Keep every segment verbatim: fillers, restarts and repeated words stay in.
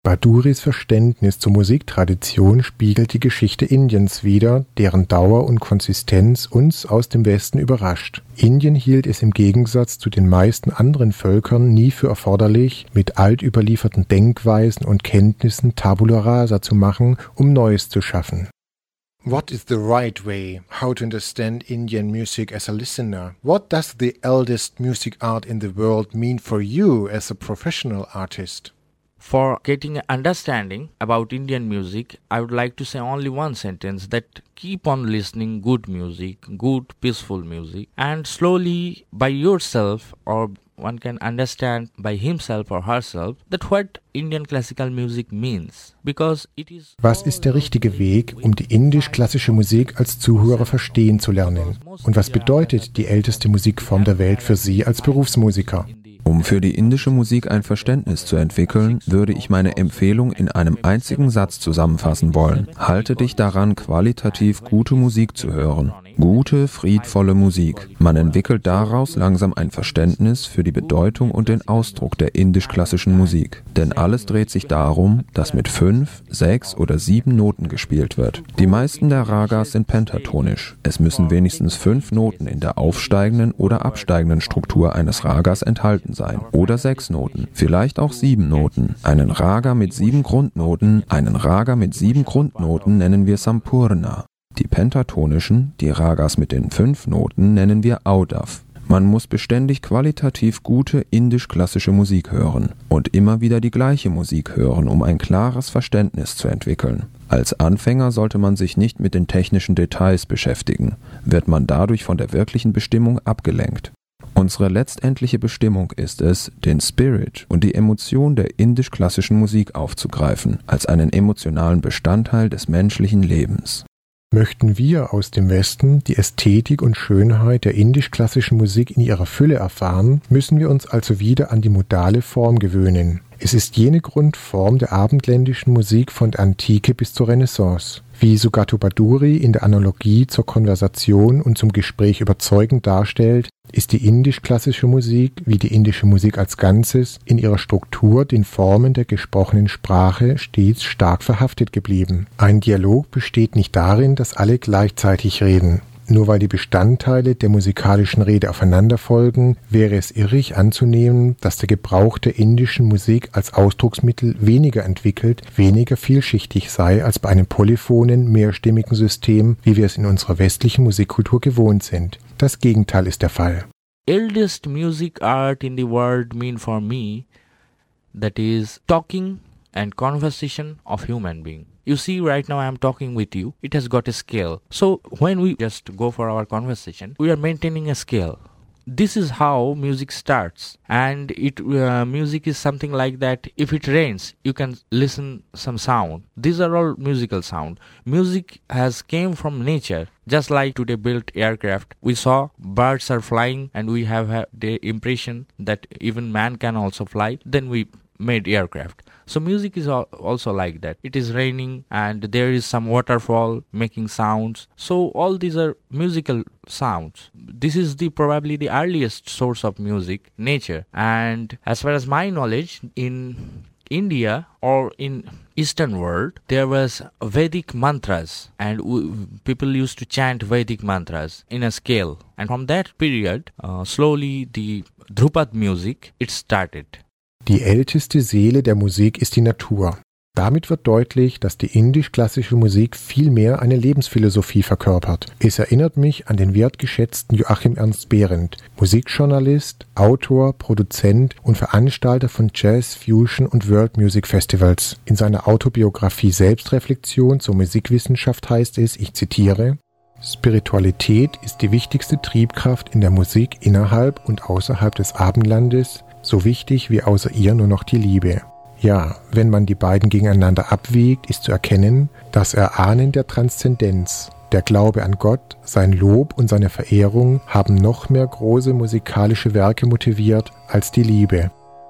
Bhaduris Verständnis zur Musiktradition spiegelt die Geschichte Indiens wider, deren Dauer und Konsistenz uns aus dem Westen überrascht. Indien hielt es im Gegensatz zu den meisten anderen Völkern nie für erforderlich, mit altüberlieferten Denkweisen und Kenntnissen Tabula rasa zu machen, um Neues zu schaffen. What is the right way? How to understand Indian music as a listener? What does the eldest music art in the world mean for you as a professional artist? For getting an understanding about Indian music, I would like to say only one sentence, that keep on listening good music, good peaceful music, and slowly by yourself, or one can understand by himself or herself, that what Indian classical music means, because it is. Was ist der richtige Weg, um die indisch-klassische Musik als Zuhörer verstehen zu lernen? Und was bedeutet die älteste Musikform der Welt für Sie als Berufsmusiker? Um für die indische Musik ein Verständnis zu entwickeln, würde ich meine Empfehlung in einem einzigen Satz zusammenfassen wollen. Halte dich daran, qualitativ gute Musik zu hören. Gute, friedvolle Musik. Man entwickelt daraus langsam ein Verständnis für die Bedeutung und den Ausdruck der indisch-klassischen Musik. Denn alles dreht sich darum, dass mit fünf, sechs oder sieben Noten gespielt wird. Die meisten der Ragas sind pentatonisch. Es müssen wenigstens fünf Noten in der aufsteigenden oder absteigenden Struktur eines Ragas enthalten sein. Oder sechs Noten, vielleicht auch sieben Noten. Einen Raga mit sieben Grundnoten, einen Raga mit sieben Grundnoten nennen wir Sampurna. Die pentatonischen, die Ragas mit den fünf Noten, nennen wir Audav. Man muss beständig qualitativ gute indisch-klassische Musik hören und immer wieder die gleiche Musik hören, um ein klares Verständnis zu entwickeln. Als Anfänger sollte man sich nicht mit den technischen Details beschäftigen, wird man dadurch von der wirklichen Bestimmung abgelenkt. Unsere letztendliche Bestimmung ist es, den Spirit und die Emotion der indisch-klassischen Musik aufzugreifen, als einen emotionalen Bestandteil des menschlichen Lebens. Möchten wir aus dem Westen die Ästhetik und Schönheit der indisch-klassischen Musik in ihrer Fülle erfahren, müssen wir uns also wieder an die modale Form gewöhnen. Es ist jene Grundform der abendländischen Musik von der Antike bis zur Renaissance. Wie Sugato Bhaduri in der Analogie zur Konversation und zum Gespräch überzeugend darstellt, ist die indisch-klassische Musik, wie die indische Musik als Ganzes, in ihrer Struktur den Formen der gesprochenen Sprache stets stark verhaftet geblieben. Ein Dialog besteht nicht darin, dass alle gleichzeitig reden. Nur weil die Bestandteile der musikalischen Rede aufeinander folgen, wäre es irrig anzunehmen, dass der Gebrauch der indischen Musik als Ausdrucksmittel weniger entwickelt, weniger vielschichtig sei als bei einem polyphonen, mehrstimmigen System, wie wir es in unserer westlichen Musikkultur gewohnt sind. Das Gegenteil ist der Fall. Eldest music art in the world mean for me, that is talking and conversation of human being. You see, right now I am talking with you. It has got a scale. So when we just go for our conversation, we are maintaining a scale. This is how music starts, and it uh, music is something like that. If it rains, you can listen some sound. These are all musical sound. Music has came from nature. Just like today built aircraft, we saw birds are flying, and we have had the impression that even man can also fly. Then we made aircraft. So music is also like that. It is raining and there is some waterfall making sounds. So all these are musical sounds. This is the probably the earliest source of music, nature. And as far as my knowledge, in India or in Eastern world, there was Vedic mantras, and w- people used to chant Vedic mantras in a scale. And from that period, uh, slowly the Dhrupad music, it started. Die älteste Seele der Musik ist die Natur. Damit wird deutlich, dass die indisch-klassische Musik vielmehr eine Lebensphilosophie verkörpert. Es erinnert mich an den wertgeschätzten Joachim Ernst Behrendt, Musikjournalist, Autor, Produzent und Veranstalter von Jazz, Fusion und World Music Festivals. In seiner Autobiografie Selbstreflexion zur Musikwissenschaft heißt es, ich zitiere: Spiritualität ist die wichtigste Triebkraft in der Musik innerhalb und außerhalb des Abendlandes, so wichtig wie außer ihr nur noch die Liebe. Ja, wenn man die beiden gegeneinander abwiegt, ist zu erkennen, das Erahnen der Transzendenz, der Glaube an Gott, sein Lob und seine Verehrung haben noch mehr große musikalische Werke motiviert als die Liebe.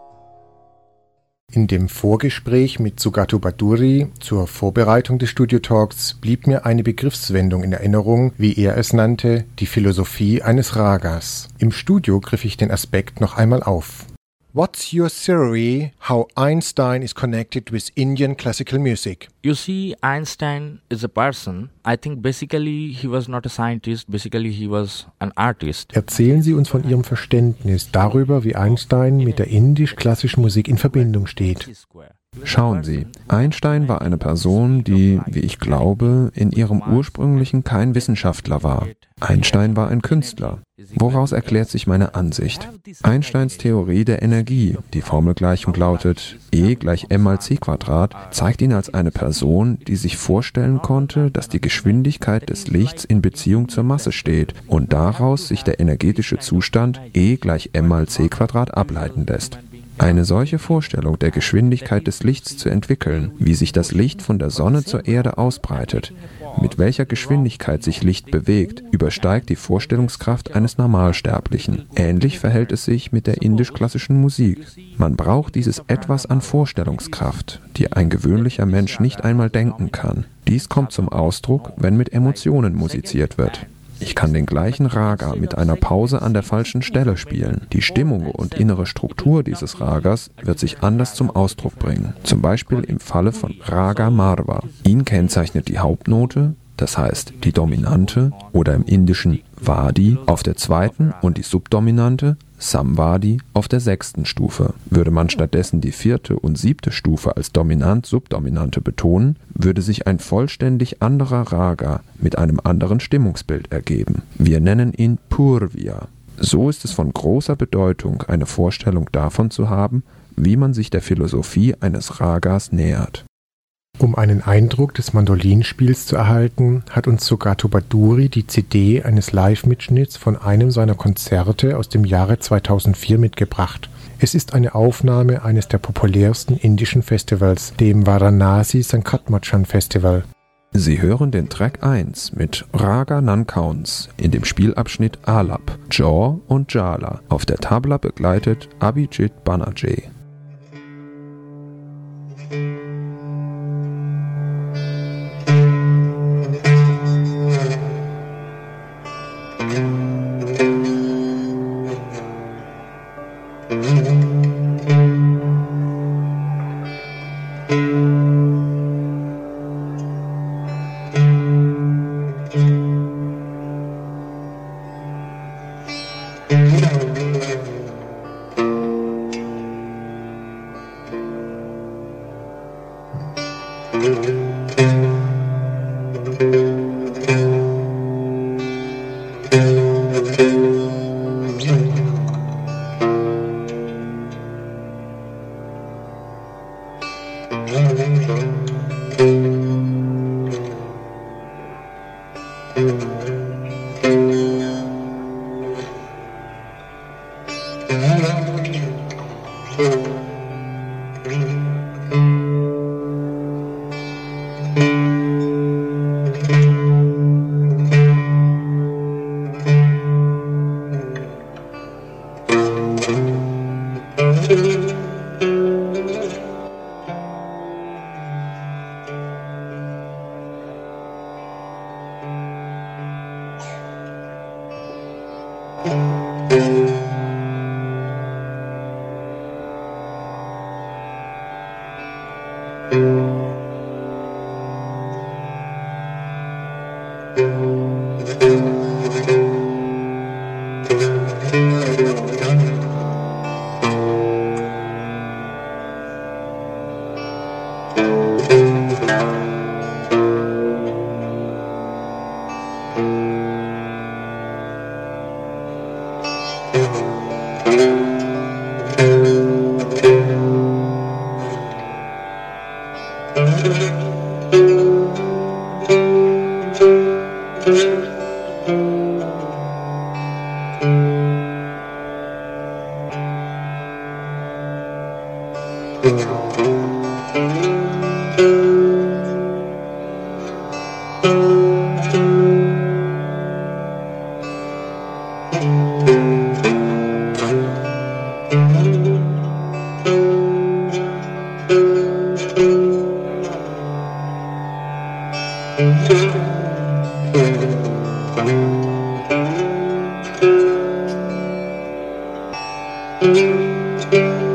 In dem Vorgespräch mit Sugato Bhaduri zur Vorbereitung des Studio-Talks blieb mir eine Begriffswendung in Erinnerung, wie er es nannte, die Philosophie eines Ragas. Im Studio griff ich den Aspekt noch einmal auf. What's your theory how Einstein is connected with Indian classical music? You see, Einstein is a person. I think basically he was not a scientist, basically he was an artist. Erzählen Sie uns von Ihrem Verständnis darüber, wie Einstein mit der indisch-klassischen Musik in Verbindung steht. Schauen Sie, Einstein war eine Person, die, wie ich glaube, in ihrem Ursprünglichen kein Wissenschaftler war. Einstein war ein Künstler. Woraus erklärt sich meine Ansicht? Einsteins Theorie der Energie, die Formelgleichung lautet E gleich m mal c Quadrat, zeigt ihn als eine Person, die sich vorstellen konnte, dass die Geschwindigkeit des Lichts in Beziehung zur Masse steht und daraus sich der energetische Zustand E gleich m mal c Quadrat ableiten lässt. Eine solche Vorstellung der Geschwindigkeit des Lichts zu entwickeln, wie sich das Licht von der Sonne zur Erde ausbreitet, mit welcher Geschwindigkeit sich Licht bewegt, übersteigt die Vorstellungskraft eines Normalsterblichen. Ähnlich verhält es sich mit der indisch-klassischen Musik. Man braucht dieses Etwas an Vorstellungskraft, die ein gewöhnlicher Mensch nicht einmal denken kann. Dies kommt zum Ausdruck, wenn mit Emotionen musiziert wird. Ich kann den gleichen Raga mit einer Pause an der falschen Stelle spielen. Die Stimmung und innere Struktur dieses Ragas wird sich anders zum Ausdruck bringen. Zum Beispiel im Falle von Raga Marva. Ihn kennzeichnet die Hauptnote, das heißt die Dominante oder im Indischen Vadi auf der zweiten und die Subdominante Samvadi auf der sechsten Stufe. Würde man stattdessen die vierte und siebte Stufe als Dominant-Subdominante betonen, würde sich ein vollständig anderer Raga mit einem anderen Stimmungsbild ergeben. Wir nennen ihn Purvya. So ist es von großer Bedeutung, eine Vorstellung davon zu haben, wie man sich der Philosophie eines Ragas nähert. Um einen Eindruck des Mandolinspiels zu erhalten, hat uns Sugato Bhadduri die C D eines Live-Mitschnitts von einem seiner Konzerte aus dem Jahre zweitausendvier mitgebracht. Es ist eine Aufnahme eines der populärsten indischen Festivals, dem Varanasi Sankat-Machan Festival. Sie hören den Track eins mit Raga Nankauns in dem Spielabschnitt Alap, Jaw und Jala, auf der Tabla begleitet Abhijit Banerjee. Thank you.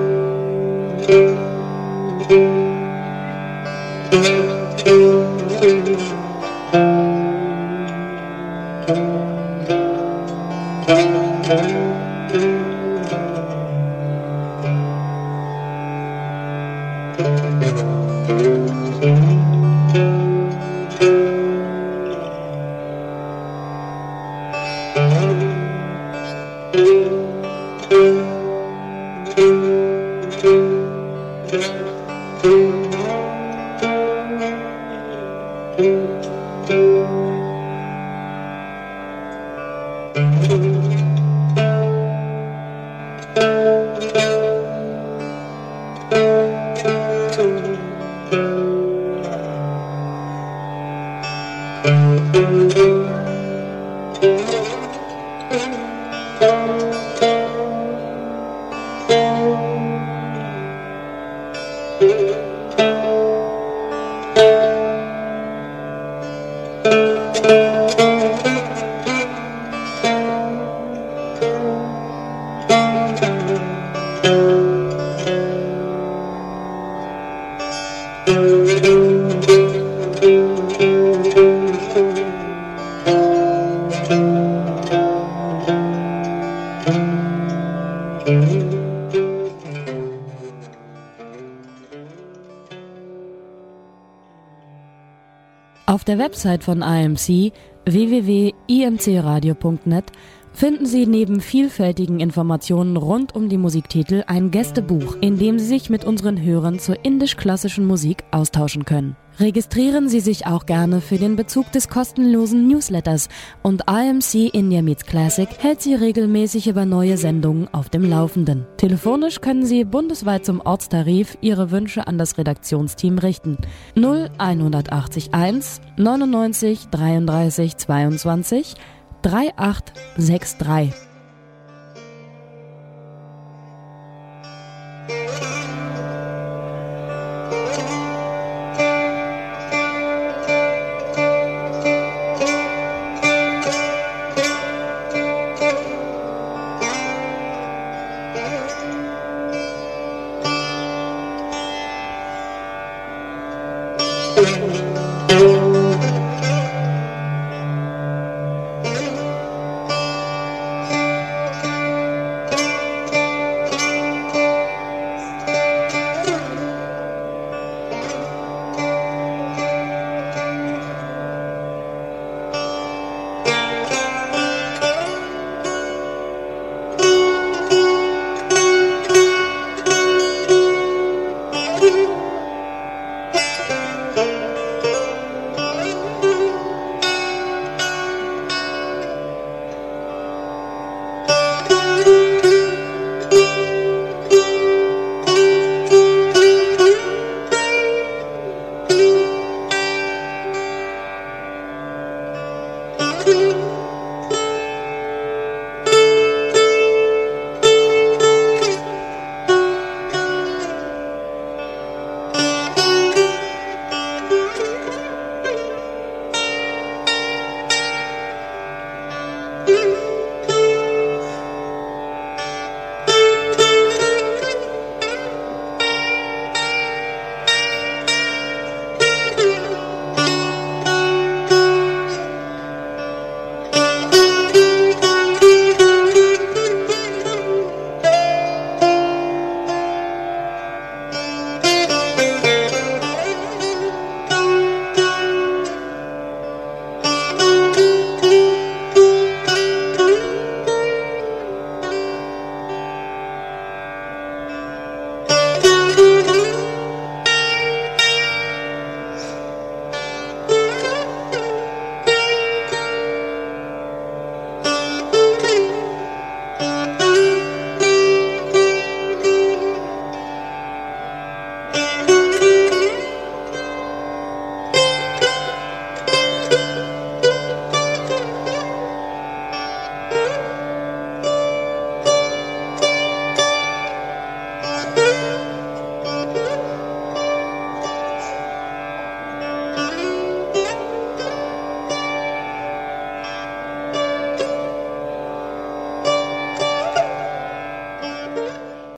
Auf der Website von I M C w w w punkt i m c radio punkt net finden Sie neben vielfältigen Informationen rund um die Musiktitel ein Gästebuch, in dem Sie sich mit unseren Hörern zur indisch-klassischen Musik austauschen können. Registrieren Sie sich auch gerne für den Bezug des kostenlosen Newsletters und I M C India Meets Classic hält Sie regelmäßig über neue Sendungen auf dem Laufenden. Telefonisch können Sie bundesweit zum Ortstarif Ihre Wünsche an das Redaktionsteam richten. null einundachtzig eins neunundneunzig dreiunddreißig zweiundzwanzig drei acht sechs drei.